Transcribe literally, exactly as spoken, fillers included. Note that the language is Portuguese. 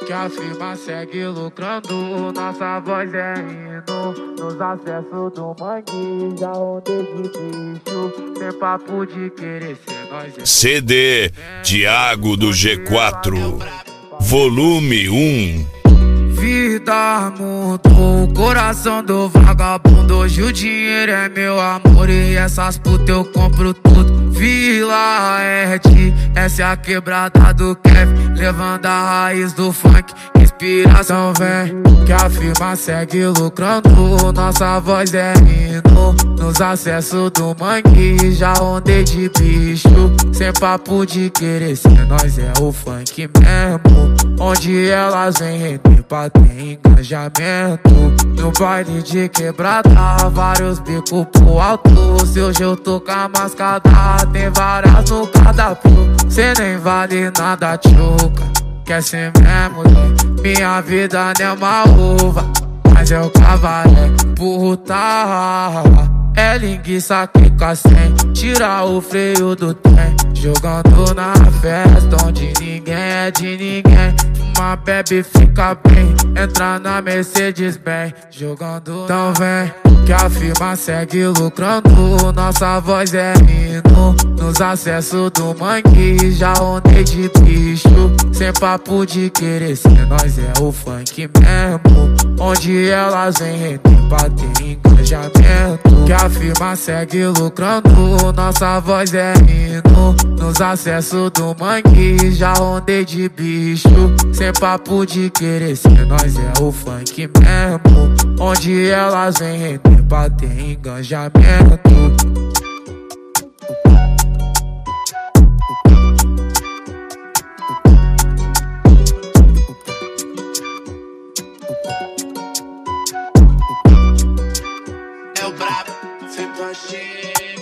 que a firma segue lucrando. Nossa voz é hino nos acessos do mangue. Já rodei de bicho, sem papo de querer ser nós. É C D Thiago do G quatro, volume um. Vida mudou o coração do vagabundo. Hoje o dinheiro é meu amor e essas putas eu compro tudo. Vila Ed, essa é a quebrada do Kevin, levando a raiz do funk. Inspiração vem, que a firma segue lucrando. Nossa voz é hino nos acessos do mangue. Já ondei de bicho, sem papo de querer ser nós. É o funk mesmo, onde elas vêm render pra ter engajamento. No baile de quebrada, vários bicos pro alto. Se hoje eu tô com a mascada, tem várias no cardápio. Cê nem vale nada, tchuca, quer ser mesmo, né? Minha vida não é uma uva, mas eu cavalei puta. É linguiça que cacém, tira o freio do trem. Jogando na festa onde ninguém é de ninguém. Fuma, bebe, fica bem, entra na Mercedes bem. Jogando, então vem, que a firma segue lucrando. Nossa voz é hino nos acessos do mangue. Já ondei de bicho, sem papo de querer ser nós. É o funk mesmo, onde elas vêm render pra ter engajamento. Que a firma segue lucrando. Nossa voz é hino nos acessos do mangue. Já ondei de bicho, sem papo de querer ser nós. É o funk mesmo, onde elas vêm render pra ter engajamento. É o brabo, sempre achei.